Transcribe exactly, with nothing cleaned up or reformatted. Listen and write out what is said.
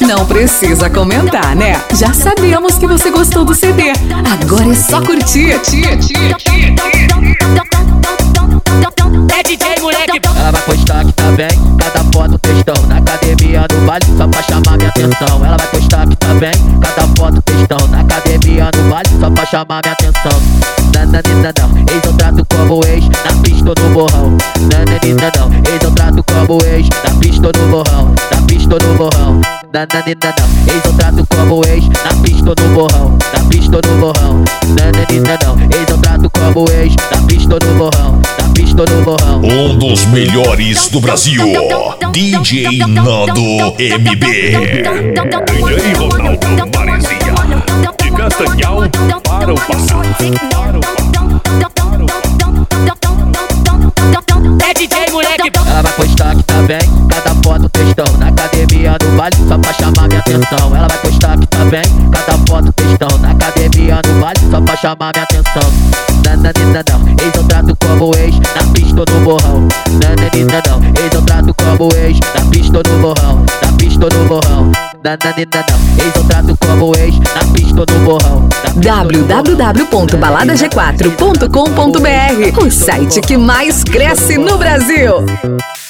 Não precisa comentar, né? Já sabemos que você gostou do C D. Agora é só curtir. É D J moleque. Ela vai postar que tá bem, cada foto textão. Na academia, no baile, só pra chamar minha atenção. Ela vai postar que tá bem, cada foto textão. Na academia, no baile, só pra chamar minha atenção. Nananina não, ex eu trato como ex, na pista ou no borrão. Nananina não, ex eu trato como ex, na pista ou no borrão. Na pista ou no borrão. Nananina não, ex eu trato como ex, na pista ou no borrão. Na pista ou no borrão. Nananina não, ex eu trato como ex, na pista ou no borrão. Na pista ou no borrão. Um dos melhores do Brasil, D J Nando M B. D J Ronaldo Maresia, de Castanhal para o passado. É D J moleque. Ela vai postar que tá bem, cada foto textão. Na academia, no baile, só pra chamar minha atenção. Ela vai postar que tá bem, cada foto textão. Na academia, no baile, só pra chamar minha atenção. Nananina não, ex eu trato como ex, na pista ou no borrão. Nananina não, ex eu trato como ex, na pista ou no borrão. Na pista ou no borrão. Nananina não, ex eu trato como ex, na pista ou no borrão. w w w ponto balada g quatro ponto com ponto b r, o site que mais cresce no Brasil.